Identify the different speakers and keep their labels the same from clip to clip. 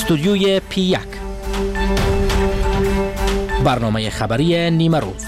Speaker 1: استودیوی P1 برنامه خبری نیمه روز.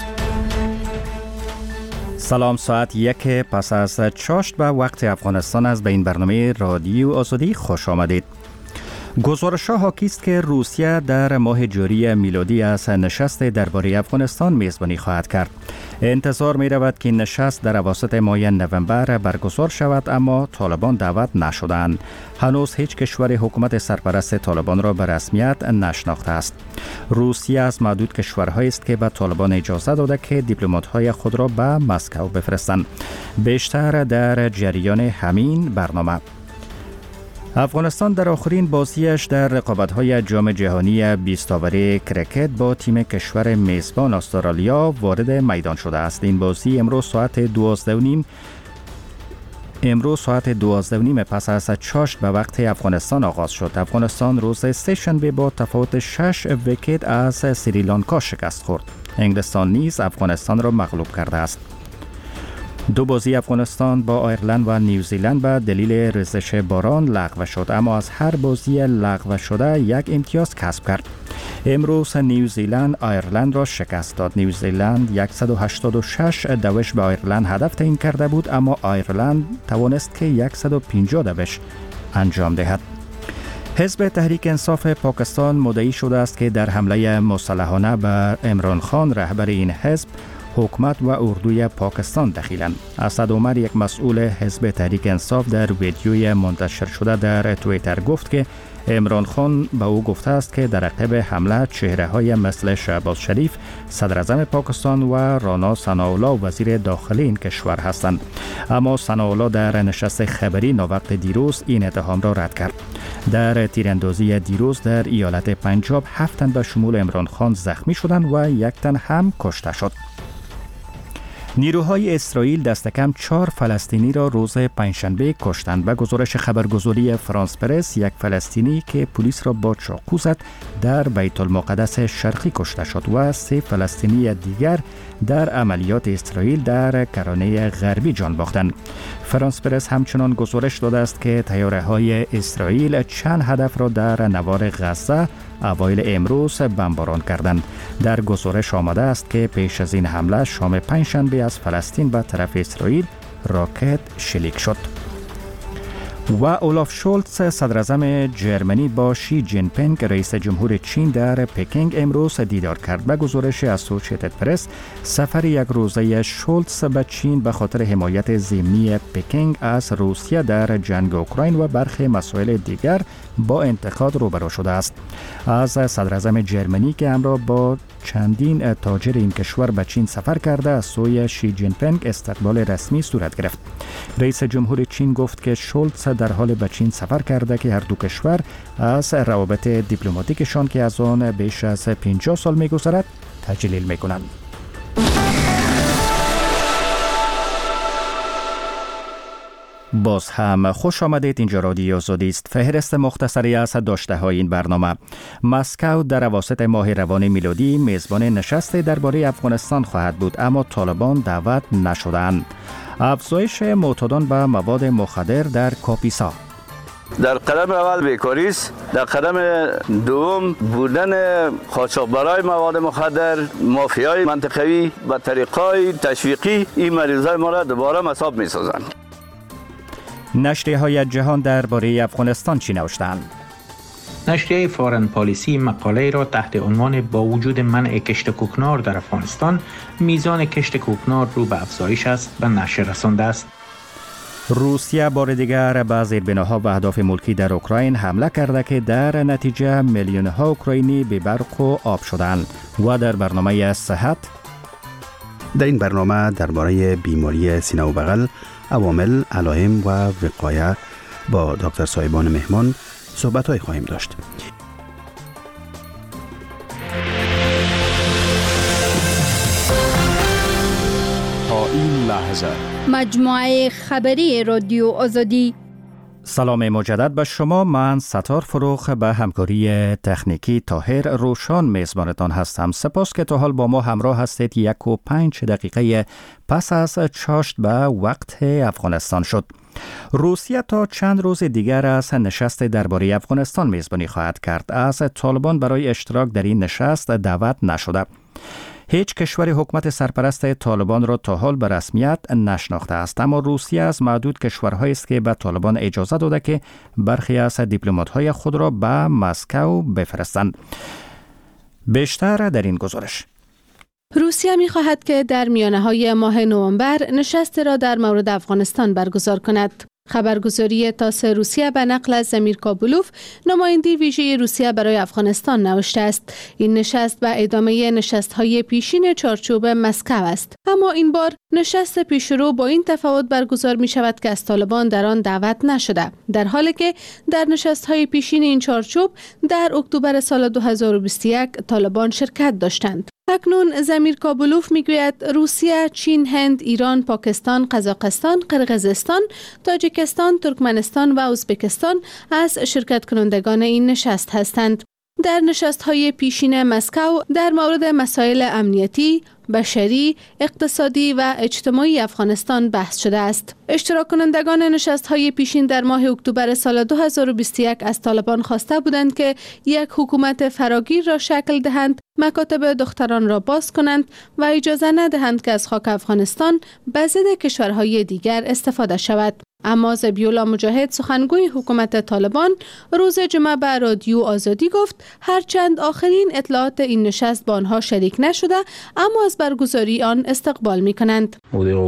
Speaker 2: سلام، ساعت 1 پس از چاشت به وقت افغانستان است. به این برنامه رادیو آزادی خوش آمدید. گزارش‌ها حاکی است که روسیه در ماه جاری میلادی از نشست درباره افغانستان میزبانی خواهد کرد. انتظار می رود که نشست در اواسط ماه نوامبر برگزار شود، اما طالبان دعوت نشدند. هنوز هیچ کشور حکومت سرپرست طالبان را به رسمیت نشناخته است. روسیه از معدود کشورهایی است که به طالبان اجازه داده که دیپلمات‌های خود را به مسکو بفرستند. بیشتر در جریان همین برنامه. افغانستان در آخرین بازیش در رقابت‌های جام جهانی 20 اوری کرکت با تیم کشور میزبان استرالیا وارد میدان شده است. این بازی امروز ساعت 12:30 پس از چاشت به وقت افغانستان آغاز شد. افغانستان روز سه‌شنبه با تفاوت 6 ویکت از سریلانکا شکست خورد. انگلستان نیز افغانستان را مغلوب کرده است. دو بازی افغانستان با آیرلند و نیوزیلند به دلیل ریزش باران لغو شد، اما از هر بازی لغو شده یک امتیاز کسب کرد. امروز نیوزیلند آیرلند را شکست داد. نیوزیلند 186 دوش به آیرلند هدف تعیین کرده بود، اما آیرلند توانست که 150 دوش انجام دهد. حزب تحریک انصاف پاکستان مدعی شده است که در حمله مسلحانه به عمران خان رهبر این حزب حکومت و اردوی پاکستان دخیلند. اسد عمر، یک مسئول حزب تحریک انصاف، در ویدیوی منتشر شده در توییتر گفت که عمران خان به او گفته است که در عقب حمله چهره‌های مثل شهباز شریف صدر اعظم پاکستان و رانا ثناءالله وزیر داخلی این کشور هستند. اما ثناءالله در نشست خبری ناوقت دیروز این اتهام را رد کرد. در تیراندازی دیروز در ایالت پنجاب 7 تن به شمول عمران خان زخمی شدند و 1 تن هم کشته شد. نیروهای اسرائیل دست کم 4 فلسطینی را روز پنجشنبه کشتند. به گزارش خبرگزاری فرانس پرس، یک فلسطینی که پلیس را با چاقو زد در بیت المقدس شرقی کشته شد و 3 فلسطینی دیگر در عملیات اسرائیل در کرانه غربی جان باختند. فرانس پرس همچنان گزارش داده است که طیاره‌های اسرائیل چند هدف را در نوار غزه اوایل امروز بمباران کردند. در گزارش آمده است که پیش از این حمله شام پنجشنبه از فلسطین به طرف اسرائیل راکت شلیک شد. و اولاف شولتز، صدر اعظم جرمنی، با شی جین پینگ رئیس جمهور چین در پکینگ امروز دیدار کرد. به گزارش اسوسییتد پرس، سفر یک روزه شولتز به چین به خاطر حمایت ضمنی پکینگ از روسیه در جنگ اوکراین و برخی مسائل دیگر با انتقاد روبرو شده است. از صدر اعظم جرمنی که همراه با چندین تاجر این کشور به چین سفر کرده از سوی شی جین پینگ استقبال رسمی صورت گرفت. رئیس جمهور چین گفت که شولتز در حال به چین سفر کرده که هر دو کشور از روابط دیپلماتیکشان که از آن بیش از 50 سال می‌گذرد تجلیل می‌کنند. باز هم خوش آمدید. اینجا رادیو آزادی است. فهرست مختصری از داشته‌های این برنامه. مسکو در اواسط ماه روان میلادی میزبان نشست درباره افغانستان خواهد بود، اما طالبان دعوت نشدند. افزایش معتادان به مواد مخدر در کاپیسا.
Speaker 3: در قدم اول بیکاری است، در قدم دوم بودن قاچاقبرای مواد مخدر، مافیای منطقوی و طریقای تشویقی این مریضای ما را دوباره مصاب می‌سازند.
Speaker 2: نشریه‌های جهان درباره افغانستان چی نوشتند؟
Speaker 4: نشریه فارن پالیسی مقاله را تحت عنوان با وجود منع کشت کوکنار در افغانستان، میزان کشت کوکنار رو به افزایش است به نشر رسانده است.
Speaker 2: روسیه بار دیگر به زیربناها و اهداف ملکی در اوکراین حمله کرده که در نتیجه میلیون‌ها اوکراینی به برق و آب شدند. و در برنامه صحت،
Speaker 5: در این برنامه درباره بیماری سینه و بغل، عوامل، علائم و وقایه با دکتر صاحبان مهمان صحبت‌های خواهیم داشت.
Speaker 6: تا این لحظه
Speaker 7: مجموعه خبری رادیو آزادی.
Speaker 2: سلام مجدد به شما. من ستار فروخ به همکاری تکنیکی طاهر روشان میزبانتان هستم. سپاس که تا حال با ما همراه هستید. 1 و 5 دقیقه پس از چاشت به وقت افغانستان شد. روسیه تا چند روز دیگر از نشست درباره افغانستان میزبانی خواهد کرد. از طالبان برای اشتراک در این نشست دعوت نشده. هیچ کشور حکومت سرپرست طالبان را تا حال به رسمیت نشناخته است، اما روسیه از معدود کشورهایی است که به طالبان اجازه داده که برخی از دیپلمات‌های خود را به مسکو بفرستند. بیشتر در این گزارش.
Speaker 8: روسیه می‌خواهد که در میانه‌های ماه نوامبر نشست را در مورد افغانستان برگزار کند. خبرگزاری تاس روسیه به نقل از زمیر کابولوف، نماینده ویژه روسیه برای افغانستان، نوشته است این نشست به ادامه نشست‌های پیشین چارچوب مسکو است، اما این بار نشست پیشرو با این تفاوت برگزار می شود که از طالبان در آن دعوت نشده، در حالی که در نشست‌های پیشین این چارچوب در اکتبر سال 2021 طالبان شرکت داشتند. اکنون زمیر کابولوف میگوید روسیه، چین، هند، ایران، پاکستان، قزاقستان، قرقیزستان، تاجیکستان، ترکمنستان و ازبکستان از شرکت کنندگان این نشست هستند. در نشست‌های پیشین مسکو در مورد مسائل امنیتی، بشری، اقتصادی و اجتماعی افغانستان بحث شده است. اشتراک کنندگان نشست‌های پیشین در ماه اکتبر سال 2021 از طالبان خواسته بودند که یک حکومت فراگیر را شکل دهند، مکاتب دختران را باز کنند و اجازه ندهند که از خاک افغانستان به ضد کشورهای دیگر استفاده شود. اما ذبیح‌الله مجاهد، سخنگوی حکومت طالبان، روز جمعه به رادیو آزادی گفت هرچند آخرین اطلاعات این نشست با آنها شریک نشده، اما از برگزاری آن استقبال می‌کنند.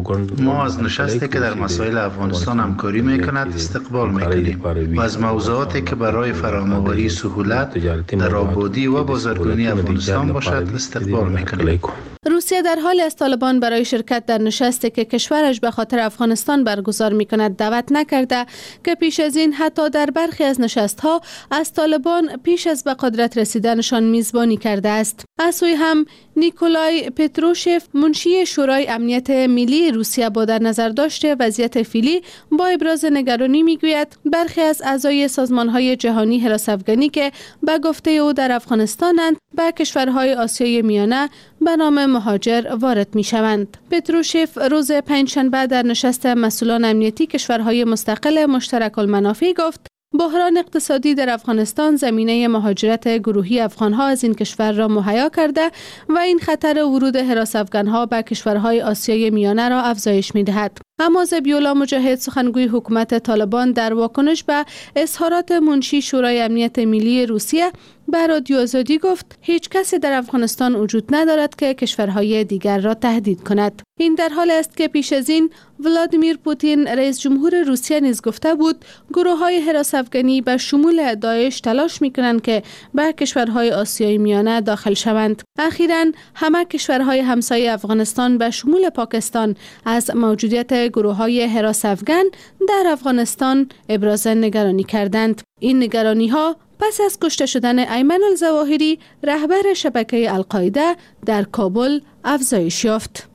Speaker 9: ما از نشستی که در مسائل افغانستان همکاری می‌کند استقبال می‌کنیم و از موضوعاتی که برای فراموری سهولت در آبادی و بازرگانی افغانستان باشد استقبال می‌کنیم.
Speaker 8: روسیه در حال از طالبان برای شرکت در نشستی که کشورش به خاطر افغانستان برگزار می‌کند دعوت نکرده که پیش از این حتی در برخی از نشست‌ها از طالبان پیش از به قدرت رسیدنشان میزبانی کرده است. از سوی هم نیکولای پتروشف، منشی شورای امنیت ملی روسیه، با در نظر داشته وضعیت فعلی با ابراز نگرانی میگوید برخی از اعضای سازمان‌های جهانی حراس افغانی که به گفته او در افغانستانند به کشورهای آسیای میانه به نام مهاجر وارد میشوند. پتروشف روز پنجشنبه در نشست مسئولان امنیتی کشورهای مستقل مشترک المنافع گفت بحران اقتصادی در افغانستان زمینه مهاجرت گروهی افغانها از این کشور را مهیا کرده و این خطر ورود حراس افغانها به کشورهای آسیای میانه را افزایش می‌دهد. اما ذبیح‌الله مجاهد، سخنگوی حکومت طالبان، در واکنش به اظهارات منشی شورای امنیت ملی روسیه به رادیو آزادی گفت هیچ کسی در افغانستان وجود ندارد که کشورهای دیگر را تهدید کند. این در حال است که پیش از این ولادیمیر پوتین، رئیس جمهور روسیه، نیز گفته بود گروه‌های حراس افغانی به شمول داعش تلاش می‌کنند که به کشورهای آسیای میانه داخل شوند. اخیراً همه کشورهای همسایه افغانستان به شمول پاکستان از موجودیت گروه‌های حراس افغان در افغانستان ابراز نگرانی کردند. این نگرانی‌ها پس از کشته شدن ایمن الظواهری، رهبر شبکه القاعده، در کابل افزایش یافت.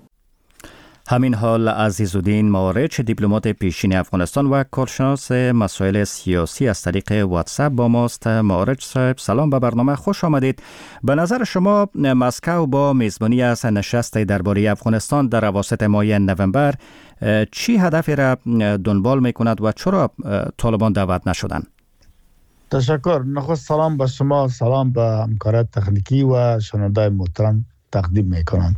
Speaker 2: همین حال عزیزالدین مارچ، دیپلمات پیشین افغانستان و کارشناس مسائل سیاسی، از طریق واتساپ با ماست. مارچ صاحب، سلام، به برنامه خوش آمدید. به نظر شما مسکو با میزبانی از نشست درباره افغانستان در اواسط ماه نوامبر چی هدفی را دنبال میکند و چرا طالبان دعوت نشدند؟
Speaker 10: تشکر. نخست سلام به شما، سلام به همکاران تکنیکی و شنوندگان محترم تقدیم میکنم.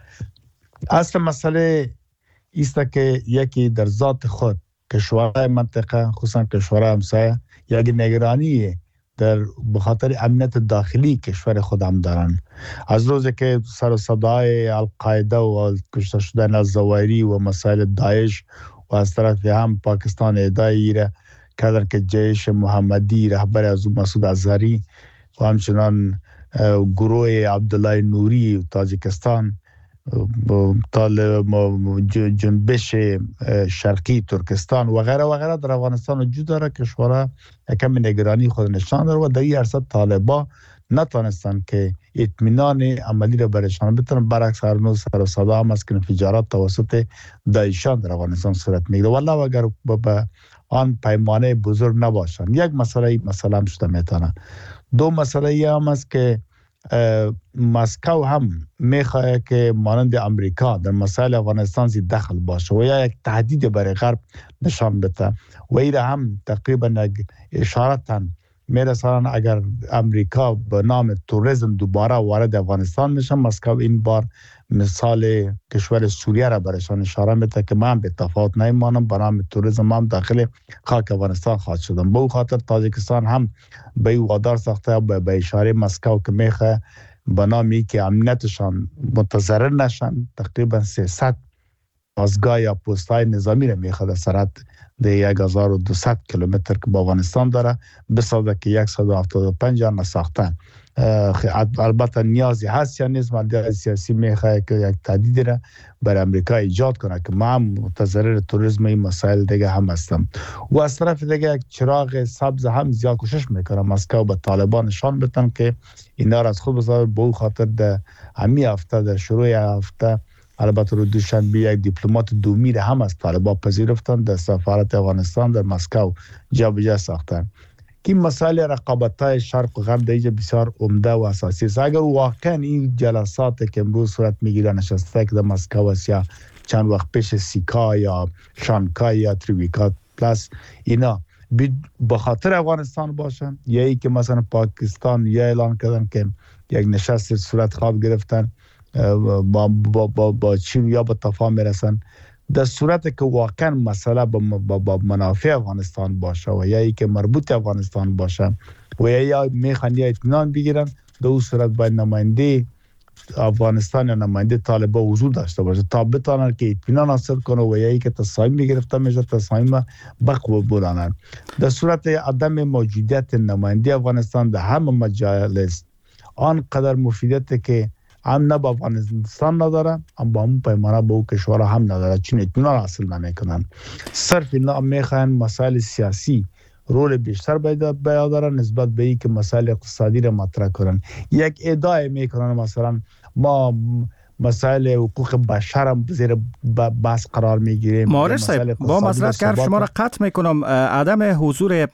Speaker 10: اصل مسئله است که یکی در ذات خود کشورهای منطقه، خصوصا کشورهای همسایه، یک نگرانی در بخاطر امنیت داخلی کشور خود هم دارن. از روزی که سر و صدای القاعده و کشته شدن الظواهری و مسائل داعش و از طرف هم پاکستان ادعای را کردن که جیش محمدی رهبر از مسعود اظهری و همچنان گروه عبدالله نوری تاجیکستان، جنبش شرقی ترکستان و غیره و غیره در افغانستان وجود داره. کشورها کمی نگرانی خود نشان داره و در این عرصه طالبان نتونستن که اطمینان عملی را برشان بتونن. برعکس هر نوع سر و صدا هم است که انفجارات توسط داعشیان در افغانستان صورت میگیره. والله اگر به آن پیمانه بزرگ نباشن، یک مسئله هم شده میتونه. دو مسئله هم است که مسکو هم میخواد که مانند امریکا در مسائل افغانستان زی دخل باشه و یا یک تهدید برای غرب نشان بده و ایره هم تقریبا اشارتاً میرسانن اگر امریکا به نام توریسم دوباره وارد افغانستان میشه، مسکو این بار مثال کشور سوریه را برشان اشاره میده که من به تفاوت نمیمانم، به نام توریسم هم داخل خاک افغانستان خواهد شدم. به خاطر تاجیکستان هم به این وادار ساخته به اشاره مسکو که میخواه به نامی که امنیتشان متضرر نشن، تقریبا 300 پاسگاه یا پست‌های نظامی را میخواد سرعت ده 1200 کیلومتر که با افغانستان داره بسازه که 175 جا نساختن. البته نیازی هست یا نیست، مدیریت سیاسی میخواد که یک تهدید را بر امریکا ایجاد کنه که ما هم متضرر توریسم این مسائل دیگه هم هستم. و از طرف دیگه یک چراغ سبز هم زیاد کوشش میکنه مسکو به طالبان نشان بدن که اینا را از خود بسازه. به خاطر در همین هفته در شروع هفته البته رو دوشنبه یک دیپلمات دومی را هم از طالبان پذیرفتن در سفارت افغانستان در مسکو جابجا ساختن که این مسائل رقابت‌های شرق و غرب دیگه بسیار عمده و اساسی است. اگر واقعا این جلسات که امروز صورت میگیره نشسته که در مسکو است یا چند وقت پیش سیکا یا شانگهای یا تریویکا پلاس اینا به خاطر افغانستان باشن، یا ای که مثلا پاکستان یا اعلان کردن که یک نشست صورت خواب گرفتن با چین یا به تفاهم میرسن، در صورت که واقعا مسئله با منافع افغانستان باشه و یا ای که مربوط افغانستان باشه و یا میخوان یا اطمینان بگیرن، در اون صورت باید نماینده افغانستان یا نماینده طالبان حضور داشته باشه تا بتونن که اطمینان حاصل کنه و یا ای که تصمیم گرفته میشه تصمیم بقبولانن. در صورت عدم موجودیت نماینده افغانستان در همه مجالس آنقدر مفیدیت که هم نه با افغانستان نداره، هم با همون پیمانه با او کشورها هم نداره، چون اطمینان حاصل نمیکنن. صرف اینا میخواین مسائل سیاسی رول بیشتر بیادارن نسبت به این که مسائل اقتصادی را مطرح کنن. یک ادعای میکنن مثلا ما مسائل حقوق بشر هم زیر بحث قرار میگیریم.
Speaker 2: معارض صاحب با معذرت که شما را قطع میکنم، عدم حضور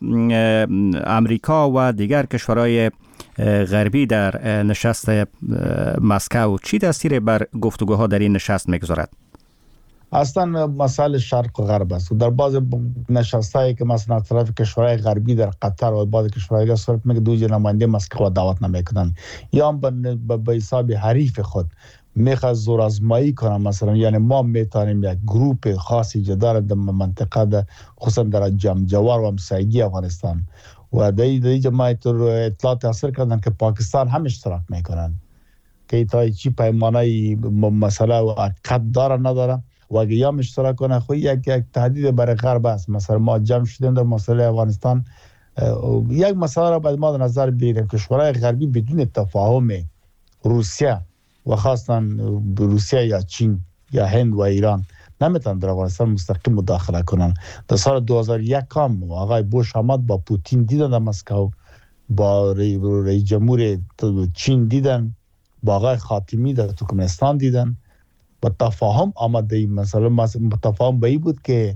Speaker 2: امریکا و دیگر کشورهای غربی در نشست مسکو چی تاثیر بر گفتگوها در این نشست میگذارد؟
Speaker 10: اصلا مسائل شرق و غرب است. در بعض نشستایی که مثلا طرف کشورهای غربی در قطر و بعض کشورهای دیگه صورت میگه دو نماینده مسکو دعوت نمیکنن یا به حساب حریف خود میخواد زور آزمایی کنن، مثلا یعنی ما میتونیم یک گروپ خاصی جدا در منطقه خصوصا در جوار و همسایگی افغانستان و در جمعیت اطلاعات حاصل کردن که پاکستان هم اشتراک میکنن که تا چی پیمانه مسئله و عقد داره نداره و اگه یا اشتراک کنه خود یک تهدید برای غرب است. مثلا ما جمع شدیم در مسئله افغانستان، یک مسئله را باید ما در نظر بگیریم که کشورهای غربی بدون تفاهم روسیه و خاصتا روسیه یا چین یا هند و ایران نمیتونن در افغانستان مستقیم مداخله کنن. در سال 2001 هم آقای بوش آمد با پوتین دیدن در مسکو، با رئیس جمهور چین دیدن، با آقای خاتمی در ترکمنستان دیدن. با تفاهم آمده این مسئله تفاهم به این بود که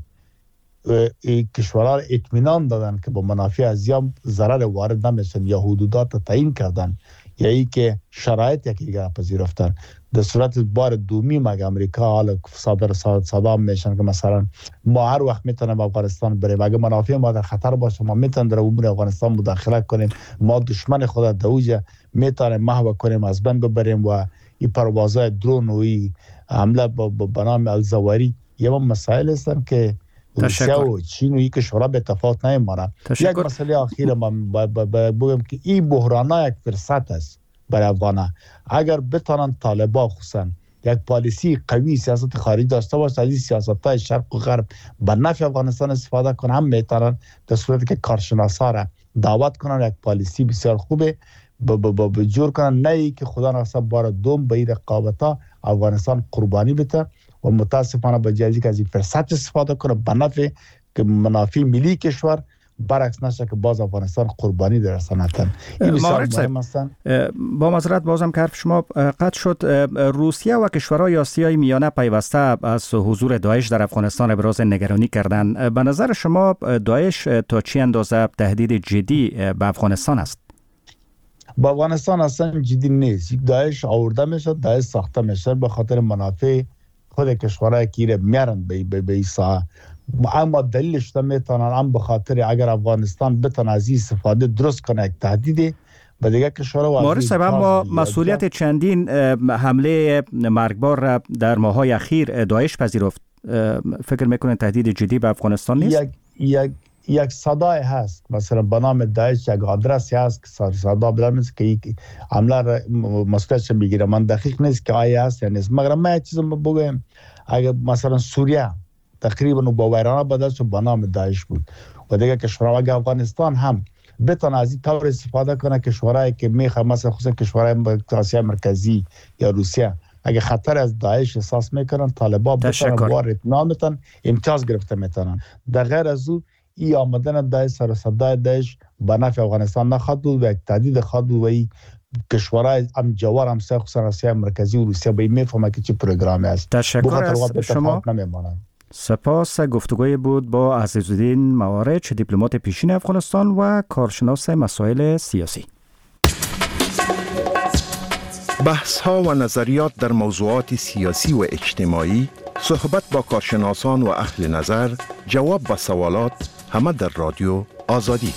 Speaker 10: کشورها اطمینان دادن که با منافع از یا ضرر وارد نمیشن یا حدودات تعیین کردن یا ای که شرایط یکی دیگر پذیرفتن. در صورت بار دومی مگه امریکا حالا صدام میشن که مثلا ما هر وقت میتونیم افغانستان بریم، اگه منافع ما در خطر باشه ما میتونیم در امور افغانستان مداخله کنیم، ما دشمن خود دوجه میتونیم محو کنیم، از بین ببریم و این پروازهای درون و این حمله به نام الزواری یه مسائل هستن که روسیه و چین و این کشورها به تفاوت نمیمانند. یک مسئله اخیر من بگم که این بحران یک فرصت است برای افغانها. اگر بتانن طالبان خصوصا یک پالیسی قوی سیاست خارجی داشته باشه، از این سیاست‌های شرق و غرب به نفع افغانستان استفاده کنن، هم میتونن در صورتی که کارشناسا را دعوت کنن یک پالیسی بسیار خوبه جور کنن، نه ای که خدا نخواست بار دوم به این رقابت‌ها افغانستان قربانی بده و متاسفانه به جایی که از این فرصت استفاده کنه به نفع که منافع ملی کشور، برعکس نشه که باز افغانستان قربانی در سنتن.
Speaker 2: با معذرت بازم که حرف شما قطع شد، روسیه و کشورهای آسیای میانه پیوسته از حضور داعش در افغانستان ابراز نگرانی کردند. به نظر شما داعش تا چه اندازه تهدید جدی به افغانستان است؟
Speaker 10: با افغانستان اصلا جدی نیست. داعش آورده میشه، داعش ساخته میشه به خاطر منافع خود کشورهای که میارن به ایسا. اما دلیلش تا میتونن هم به خاطر اگر افغانستان بتونه از این استفاده درست کنه یک تهدید به دیگه کشورها.
Speaker 2: مورس اما مسئولیت چندین حمله مرگبار در ماه‌های اخیر داعش پذیرفت. فکر میکنه تهدید جدی به افغانستان نیست؟
Speaker 10: یک صدای هست، مثلا به نام داعش یک آدرسی هست که صدا بدم که حمله مسئولیتش بگیره. من دقیق نیست که آیا هست یا نیست، مگر من یک چیز بگم، اگر مثلا سوریه تقریبا با ویرانه بدل شد به نام داعش بود و دیگه کشورها اگر افغانستان هم بتونه از این طور استفاده کنه، کشورهایی که میخواد مثلا خصوصا کشورهای آسیا مرکزی یا روسیه اگه خطر از داعش احساس میکنن، طالبان بتونن وارد نامتن امتیاز گرفته میتونن. در غیر از او این آمدن داعش سر صدای داعش به نفع افغانستان نخواهد بود و یک تهدید خواهد بود و این کشورهای هم جوار هم خصوصا آسیا مرکزی و روسیه به این میفهمه که چه پروگرامی است.
Speaker 2: تشکر از شما. سپاس. گفتگوی بود با عزیزالدین موارچ، دیپلمات پیشین افغانستان و کارشناس مسائل سیاسی.
Speaker 11: بحث ها و نظریات در موضوعات سیاسی و اجتماعی، صحبت با کارشناسان و اهل نظر، جواب به سوالات، همه در رادیو آزادی.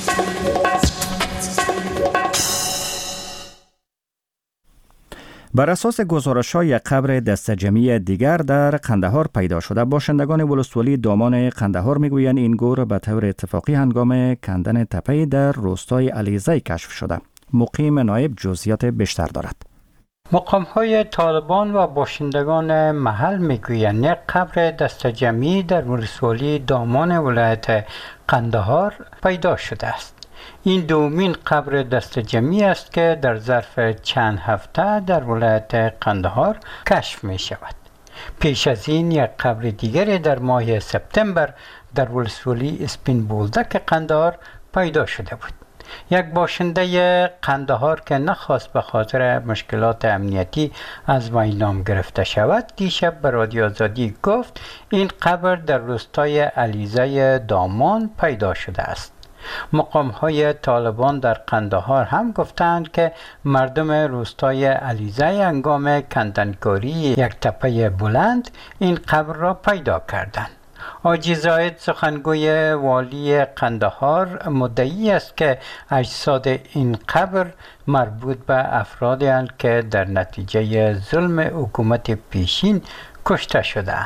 Speaker 2: بر اساس گزارش‌های یک قبر دسته‌جمعی دیگر در قندهار پیدا شده. باشندگان ولسوالی دامان قندهار میگویند این گور به طور اتفاقی هنگام کندن تپه در روستای علیزی کشف شده. مقیم نایب جزئیات بیشتر دارد.
Speaker 12: مقام‌های طالبان و باشندگان محل میگویند یک قبر دسته‌جمعی در ولسوالی دامان ولایت قندهار پیدا شده است. این دومین قبر دسته‌جمعی است که در ظرف چند هفته در ولایت قندهار کشف می شود. پیش از این یک قبر دیگری در ماه سپتامبر در ولسوالی اسپین بولدک قندهار پیدا شده بود. یک باشنده قندهار که نخواست به خاطر مشکلات امنیتی از وی نام گرفته شود، دیشب به رادیو آزادی گفت این قبر در روستای علیزی دامان پیدا شده است. مقام‌های طالبان در قندهار هم گفتند که مردم روستای علیزی هنگام کندنکاری یک تپه بلند این قبر را پیدا کردند. حاجی زاید سخنگوی والی قندهار مدعی است که اجساد این قبر مربوط به افرادی هستند که در نتیجه ظلم حکومت پیشین کشته شده‌اند.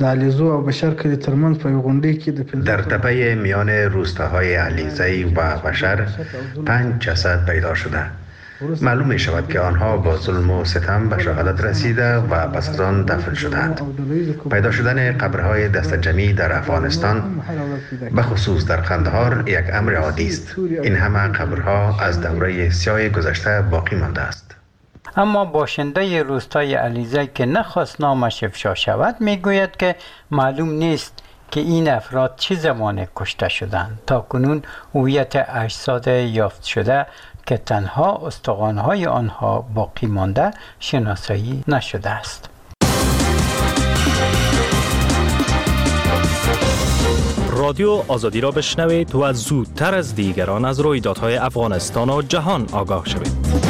Speaker 9: در تپه میان روستاهای علیزی و بشر 5 جسد پیدا شده. معلوم می شود که آنها با ظلم و ستم به شهادت رسیده و پس از آن دفن شدند. پیدا شدن قبرهای دسته‌جمعی در افغانستان به خصوص در قندهار یک امر عادی است. این همه قبرها از دوره سیاه گذشته باقی مانده است.
Speaker 12: اما باشنده روستای علیزی که نخواست نامش افشا شود میگوید که معلوم نیست که این افراد چه زمان کشته شدند. تا کنون هویت اجساد یافت شده که تنها استخوان‌های آنها باقی مانده شناسایی نشده است.
Speaker 1: رادیو آزادی را بشنوید و زودتر از دیگران از رویدادهای افغانستان و جهان آگاه شوید.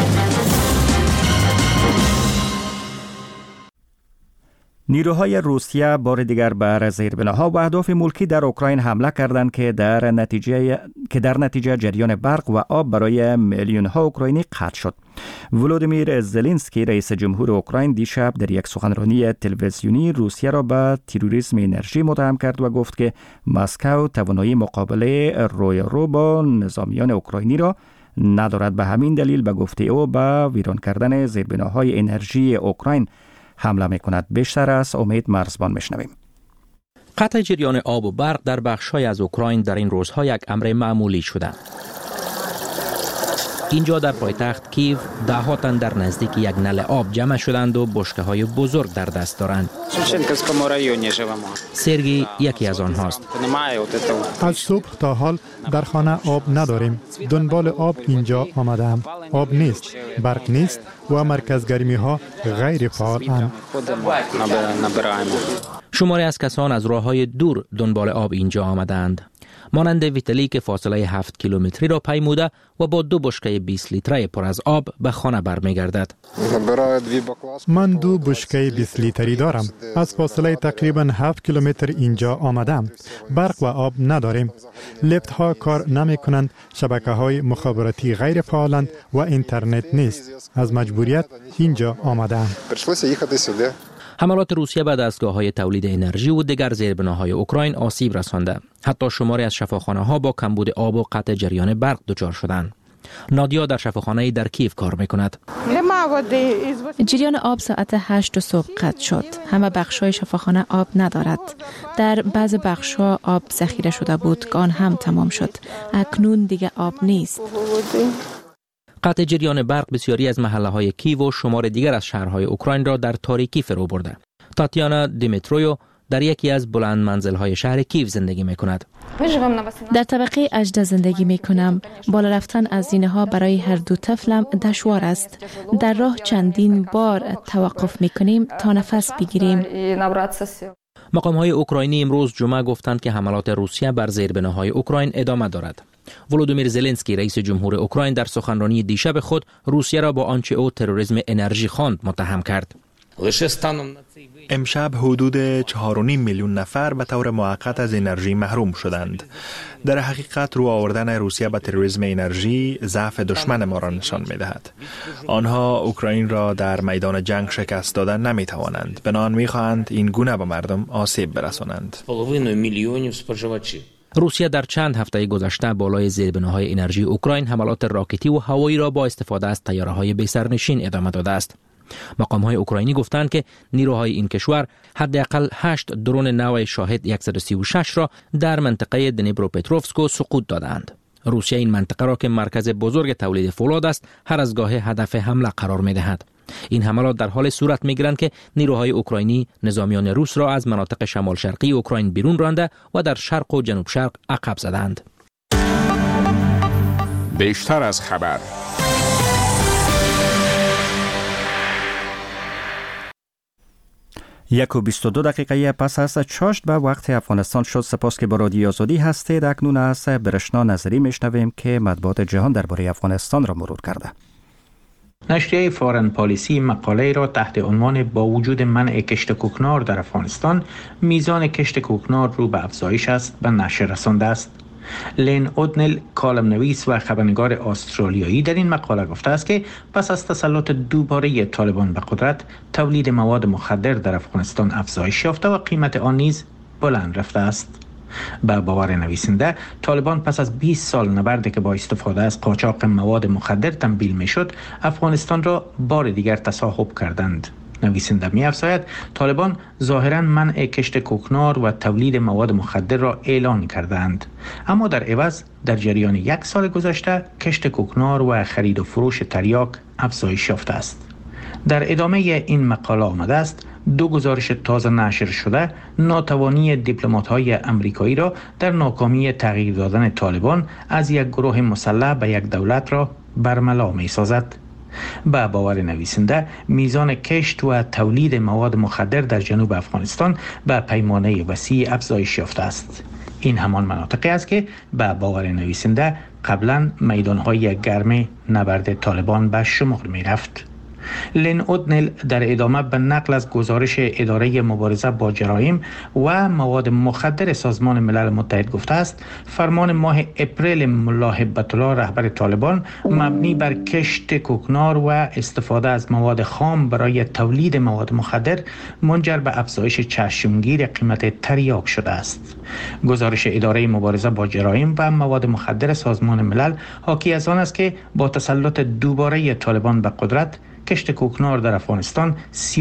Speaker 2: نیروهای روسیه بار دیگر بر زیربناها و اهداف ملکی در اوکراین حمله کردند که در نتیجه جریان برق و آب برای میلیون ها اوکراینی قطع شد. ولودیمیر زلنسکی رئیس جمهور اوکراین دیشب در یک سخنرانی تلویزیونی روسیه را به تروریسم انرژی متهم کرد و گفت که مسکو توانایی مقابله روی با نظامیان اوکراینی را ندارد. به همین دلیل به گفته او به ویران کردن زیربناهای انرژی اوکراین حمله می‌کند. بیشتر از امید مرزبان میشنویم.
Speaker 1: قطع جریان آب و برق در بخش‌های از اوکراین در این روزها یک امر معمولی شده. اینجا در پایتخت کیو ده‌ها تن در نزدیک یک نل آب جمع شدند و بشکه‌های بزرگ در دست دارند. سرگی یکی از آنهاست.
Speaker 13: از صبح تا حال در خانه آب نداریم. دنبال آب اینجا آمدم. آب نیست، برق نیست و مرکز گرمی ها غیر فعال اند.
Speaker 14: شماری از کسان از راه‌های دور دنبال آب اینجا آمدند. مانند ویتالی که فاصله 7 کیلومتری را پیموده و با 2 بشکه 20 لیتره پر از آب به خانه برمیگردد.
Speaker 13: من 2 بشکه 20 لیتری دارم. از فاصله تقریبا 7 کیلومتر اینجا آمدم. برق و آب نداریم. لیفت ها کار نمی کنند، شبکه های مخابراتی غیر فعالند و اینترنت نیست. از مجبوریت اینجا آمدم.
Speaker 14: حملات روسیه به دستگاه‌های تولید انرژی و دیگر زیربناهای اوکراین آسیب رسانده. حتی شماری از شفاخانه‌ها با کمبود آب و قطع جریان برق دچار شدند. نادیا در شفاخانه‌ای در کیف کار می‌کند.
Speaker 15: جریان آب ساعت 8 صبح قطع شد. همه بخش‌های شفاخانه آب ندارد. در بعض بخش‌ها آب ذخیره شده بود که آن هم تمام شد. اکنون دیگه آب نیست.
Speaker 14: قطع جریان برق بسیاری از محله‌های کیو و شمار دیگر از شهرهای اوکراین را در تاریکی فرو برده. تاتیانا دیمیترویو در یکی از بلند منزل‌های شهر کیو زندگی می‌کند.
Speaker 15: در طبقه 18 زندگی می‌کنم. بالا رفتن از زینه‌ها برای هر دو طفلم دشوار است. در راه چندین بار توقف می‌کنیم تا نفس بگیریم.
Speaker 14: مقام‌های اوکراینی امروز جمعه گفتند که حملات روسیه بر زیربناهای اوکراین ادامه دارد. ولودیمیر زلنسکی رئیس جمهور اوکراین در سخنرانی دیشب خود روسیه را با آنچه او تروریسم انرژی خواند متهم کرد.
Speaker 16: امشب حدود 4.5 میلیون نفر به طور موقت از انرژی محروم شدند. در حقیقت رو آوردن روسیه به تروریسم انرژی ضعف دشمن ما را نشان می‌دهد. آنها اوکراین را در میدان جنگ شکست دادن نمی‌توانند. بنابراین می‌خواهند این گونه به مردم آسیب برسانند.
Speaker 14: روسیه در چند هفته گذشته بالای زیربناهای انرژی اوکراین حملات راکتی و هوایی را با استفاده از طیاره‌های بی‌سرنشین ادامه داده است. مقام‌های اوکراینی گفتند که نیروهای این کشور حداقل 8 درون نوع شاهد 136 را در منطقه دنیپروپتروفسک سقوط دادند. روسیه این منطقه را که مرکز بزرگ تولید فولاد است هر از گاه هدف حمله قرار می‌دهد. این حملات در حال صورت می‌گیرند که نیروهای اوکراینی نظامیان روس را از مناطق شمال شرقی اوکراین بیرون رانده و در شرق و جنوب شرق عقب زدند.
Speaker 6: بیشتر از خبر
Speaker 2: 1:22 پس از چاشت به وقت افغانستان شد. سپاس که با رادیو آزادی هستید. اکنون از برشنا نظری میشنویم که مطبوعات جهان درباره افغانستان را مرور کرده.
Speaker 4: نشریه فارن پالیسی مقاله را تحت عنوان با وجود منع کشت کوکنار در افغانستان میزان کشت کوکنار رو به افزایش است به نشر رسانده است. لین اودنل کالم نویس و خبرنگار استرالیایی در این مقاله گفته است که پس از تسلط دوباره طالبان به قدرت تولید مواد مخدر در افغانستان افزایش یافته و قیمت آن نیز بلند رفته است. به باور نویسنده طالبان پس از 20 سال نبردی که با استفاده از قاچاق مواد مخدر تنبیل میشد افغانستان را بار دیگر تصاحب کردند. نویسنده می‌افزاید طالبان ظاهراً منع کشت کوکنار و تولید مواد مخدر را اعلان کردند، اما در عوض در جریان 1 سال گذشته کشت کوکنار و خرید و فروش تریاک افزایش یافته است. در ادامه این مقاله آمده است 2 گزارش تازه نشر شده ناتوانی دیپلمات‌های امریکایی را در ناکامی تغییر دادن طالبان از یک گروه مسلح به یک دولت را برملا می‌سازد. به باور نویسنده میزان کشت و تولید مواد مخدر در جنوب افغانستان به پیمانه وسیع افزایش یافته است. این همان مناطقی است که به باور نویسنده قبلا میدانهای گرم نبرد طالبان به شمار می رفت. لین اودنل در ادامه به نقل از گزارش اداره مبارزه با جرایم و مواد مخدر سازمان ملل متحد گفته است فرمان ماه اپریل ملا هبت الله رهبر طالبان مبنی بر کشت کوکنار و استفاده از مواد خام برای تولید مواد مخدر منجر به افزایش چشمگیر قیمت تریاک شده است. گزارش اداره مبارزه با جرایم و مواد مخدر سازمان ملل حاکی از آن است که با تسلط دوباره طالبان به قدرت کشت کوکنار در افغانستان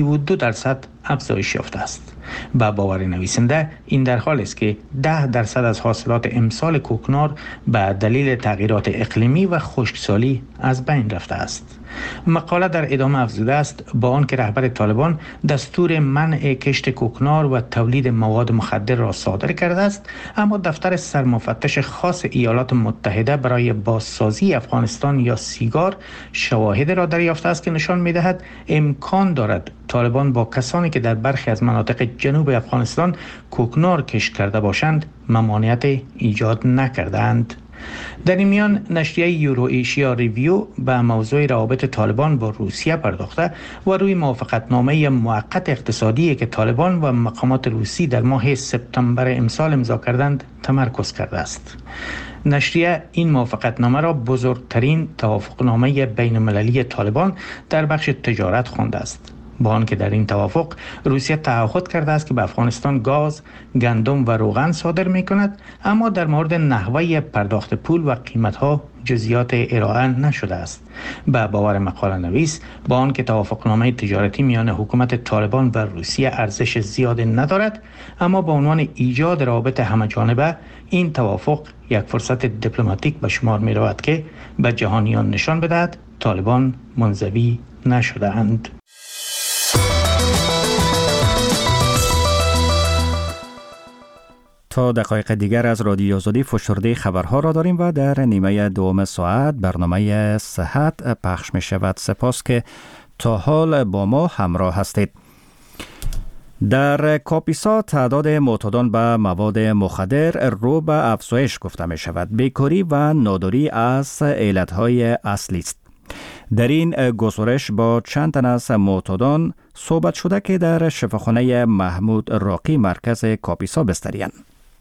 Speaker 4: 32% افزایش یافته است. با باور نویسنده این در حالی است که 10% از حاصلات امسال کوکنار به دلیل تغییرات اقلیمی و خشکسالی از بین رفته است. مقاله در ادامه افزوده است با آنکه رهبر طالبان دستور منع کشت کوکنار و تولید مواد مخدر را صادر کرده است، اما دفتر سرمفتش خاص ایالات متحده برای بازسازی افغانستان یا سیگار شواهد را دریافته است که نشان می‌دهد امکان دارد طالبان با کسانی که در برخی از مناطق جنوب افغانستان کوکنار کشت کرده باشند ممانعت ایجاد نکردند. در این میان نشریه یورو ایشیا ریویو به موضوع روابط طالبان با روسیه پرداخته و روی موافقتنامه موقت اقتصادی که طالبان و مقامات روسی در ماه سپتامبر امسال امضا کردند تمرکز کرده است. نشریه این موافقتنامه را بزرگترین توافقنامه بین المللی طالبان در بخش تجارت خوانده است، با آنکه در این توافق روسیه تعهد کرده است که به افغانستان گاز، گندم و روغن صادر می کند، اما در مورد نحوه پرداخت پول و قیمتها جزئیات ارائه نشده است. به باور مقاله نویس، با آنکه توافقنامه تجارتی میان حکومت طالبان و روسیه ارزش زیاد ندارد، اما به عنوان ایجاد روابط همه‌جانبه این توافق یک فرصت دیپلماتیک به شمار می رود که به جهانیان نشان بدهد طالبان منزوی نشده اند.
Speaker 2: تا دقایق دیگر از رادیو آزادی فشرده خبرها را داریم و در نیمه دوم ساعت برنامه صحت پخش می شود. سپاس که تا حال با ما همراه هستید. در کاپیسا تعداد معتادان به مواد مخدر رو به افزایش گفته می شود. بیکاری و ناداری از علتهای اصلی است. در این گزارش با چند تن از معتادان صحبت شده که در شفاخانه محمود راقی مرکز کاپیسا بستریان.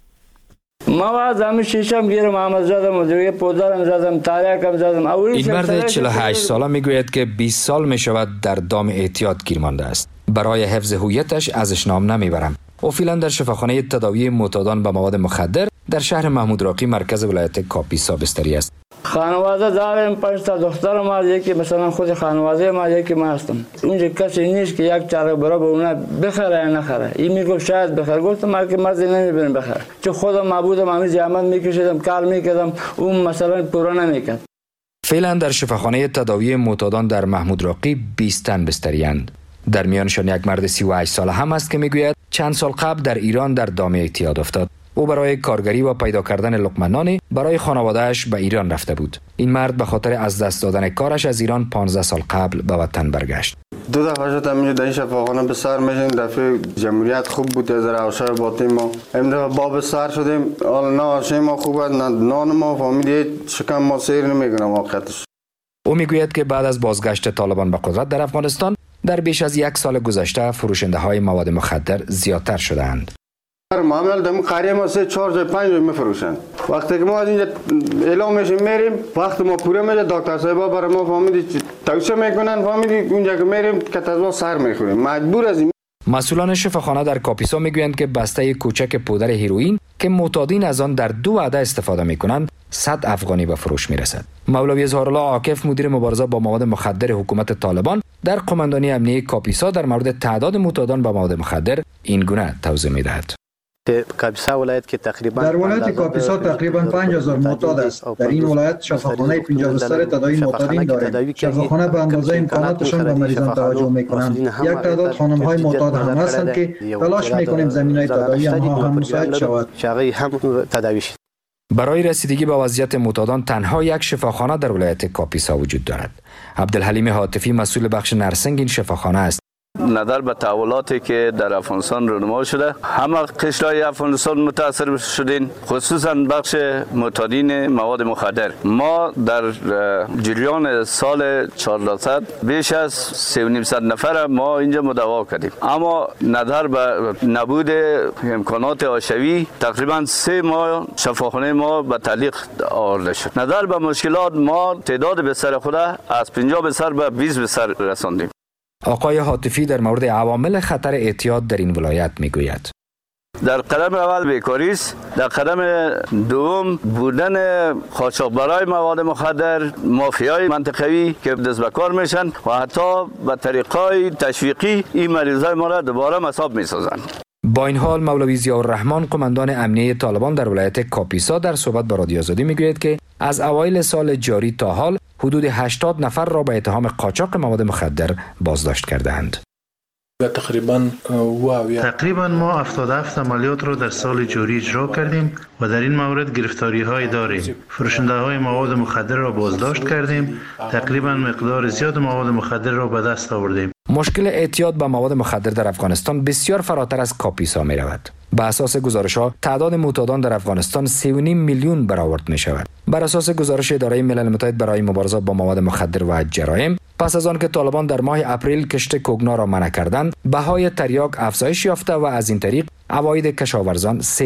Speaker 17: ما زمین شیشم گیرم آمد زدم و دیگه پودرم زدم تاریکم زدم.
Speaker 18: این مرد 48 ساله میگوید که 20 سال می شود در دام اعتیاد گیر مانده است. برای حفظ هویتش ازش نام نمیبرم. او فعلا در شفاخانه تداوی معتادان به مواد مخدر در شهر محمود راقی مرکز ولایت کاپیسا بستری است.
Speaker 17: خانواده دارم، 5 تا دختر ما، یکی مثلا خود خانواده ما، یکی ما هستم. اونجا کسی نیست که یک چاره برای به اونا بخره یا نخره. این میگفت شاید بخره، گفتم ما که مرضی نمیبینم بخره، چون خودم معبودم، همین زحمت میکشیدم، کار میکردم، اون مثلا پورا نمیکرد.
Speaker 18: فعلا در شفاخانه تداوی معتادان در محمود راقی 20 تن بستری‌اند. در میانشان یک مرد 38 ساله هم است که میگوید چند سال قبل در ایران در دام اعتیاد افتاد. او برای کارگری و پیدا کردن لقمه نانی برای خانواده‌اش به ایران رفته بود. این مرد به خاطر از دست دادن کارش از ایران 15 سال قبل به وطن برگشت.
Speaker 19: دو دفعه شد همینجا در این شفاخانه به سر میشیم. دفعه جمهوریت خوب بود، از روشای باطن ما این دفعه باب سر شدیم. حالا نه آشی ما خوب است، نه نان ما فهمیدید شکم ما سیر نمیکنم واقعتش.
Speaker 18: او میگوید که بعد از بازگشت طالبان به قدرت در افغانستان در بیش از 1 سال گذشته فروشنده های مواد مخدر زیادتر شدند.
Speaker 19: معامله در قریه ما 3 4 جای 5 جای میفروشند. وقتی که ما از اینجا اعلام میشیم میریم، وقت ما پوره میشه، دکتر صاحبا برای ما فهمیدید توصیه میکنن، فهمیدید اونجا که میریم کتازوا سر میخوریم، مجبور از این.
Speaker 18: مسئولان شفاخانه در کاپیسا میگویند که بسته کوچک پودر هیروئین که معتادین از آن در 2 وعده استفاده میکنند 100 افغانی به فروش میرسد. مولوی اظهارالله عاکف مدیر مبارزه با مواد مخدر حکومت طالبان در قماندانی امنیه کاپیسا در مورد تعداد معتادان به مواد مخدر این گونه توضیح میدهد.
Speaker 20: در ولایت کاپیسا تقریبا 5000 معتاد است. در این ولایت شفاخانه 50 بستر تداوی معتادین داریم. شفاخانه به اندازه امکاناتشان به مریضان توجه میکنند. یک تعداد خانم های معتاد هم هستند که تلاش میکنیم زمینای تداوی آنها هم مساعد شود.
Speaker 18: برای رسیدگی به وضعیت معتادان تنها یک شفاخانه در ولایت کاپیسا وجود دارد. عبدالحلیم حاتفی مسئول بخش نرسنگ این شفاخانه است.
Speaker 3: نظر به تحولاتی که در افغانستان رونما شده، همه قشرهای افغانستان متاثر شدین، خصوصا بخش معتادین مواد مخدر. ما در جریان سال 400 بیش از 3,500 نفر ما اینجا مداوا کردیم، اما نظر به نبود امکانات حاشیه‌ای تقریبا 3 ماه شفاخانه ما به تعلیق آورده شد. نظر به مشکلات ما تعداد بستر خود از 50 بستر به 20 بستر رساندیم.
Speaker 18: آقای حاتفی در مورد عوامل خطر اعتیاد در این ولایت میگوید.
Speaker 3: در قدم اول بیکاری است، در قدم دوم بودن قاچاقبرای مواد مخدر، مافیای منطقوی که دست به کار میشن و حتی به طریقای تشویقی این مریضای ما را دوباره مصاب میسازند.
Speaker 18: با این حال مولوی ضیاءالرحمن قماندان امنیه طالبان در ولایت کاپیسا در صحبت با رادیو آزادی میگوید که از اوایل سال جاری تا حال حدود 80 نفر را به اتهام قاچاق مواد مخدر بازداشت کردند.
Speaker 9: تقریبا ما 77 عملیات را در سال جاری اجرا کردیم و در این مورد گرفتاری های داریم. فروشنده های مواد مخدر را بازداشت کردیم. تقریبا مقدار زیاد مواد مخدر را به دست آوردیم.
Speaker 18: مشکل اعتیاد به مواد مخدر در افغانستان بسیار فراتر از کاپیسا می رود. به اساس گزارش‌ها تعداد معتادان در افغانستان 3.5 میلیون برآورد می شود. بر اساس گزارش اداره ملل متحد برای مبارزه با مواد مخدر و جرایم، پس از آن که طالبان در ماه اپریل کشت کوگنا را منع کردند، بهای تریاک افزایش یافته و از این طریق عواید کشاورزان